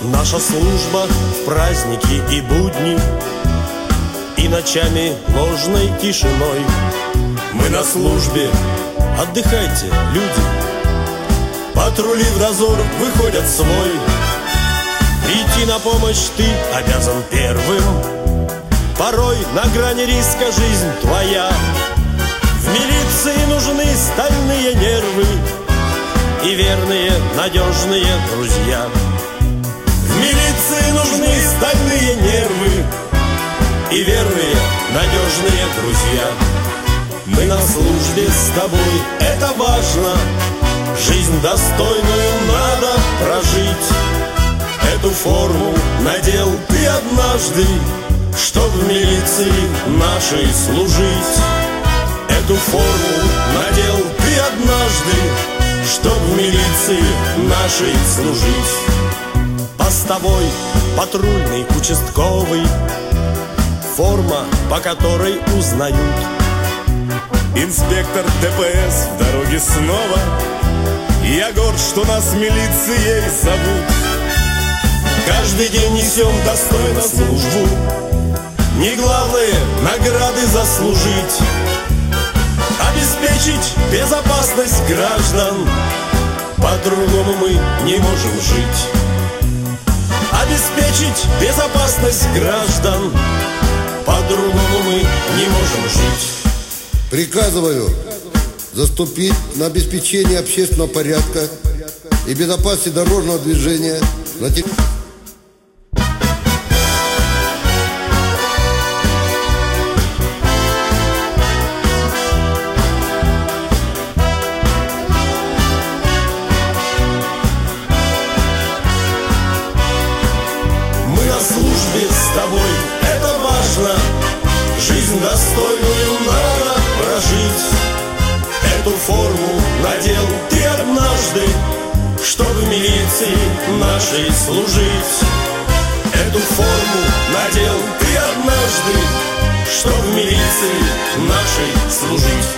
Наша служба в праздники и будни, и ночами ложной тишиной. Мы на службе, отдыхайте, люди. Патрули в дозор выходят свой. Прийти на помощь ты обязан первым. Порой на грани риска жизнь твоя. В милиции нужны стальные нервы и верные, надежные друзья. В милиции нужны стальные нервы и верные, надежные друзья. Мы на службе с тобой, это важно. Жизнь достойную надо прожить. Эту форму надел ты однажды, чтоб в милиции нашей служить. Эту форму надел ты однажды, чтоб в милиции нашей служить. Постовой, патрульный, участковый, форма, по которой узнают. Инспектор ДПС в дороге снова. Я горд, что нас милицией зовут. Каждый день несем достойно службу. Не главное награды заслужить, обеспечить безопасность граждан. По-другому мы не можем жить. Обеспечить безопасность граждан. По-другому мы не можем жить. Приказываю заступить на обеспечение общественного порядка и безопасности дорожного движения на территории. Мы на службе с тобой, это важно. Жизнь достойную надо прожить. Эту форму надел ты однажды, чтоб в милиции нашей служить. Эту форму надел ты однажды, чтоб в милиции нашей служить.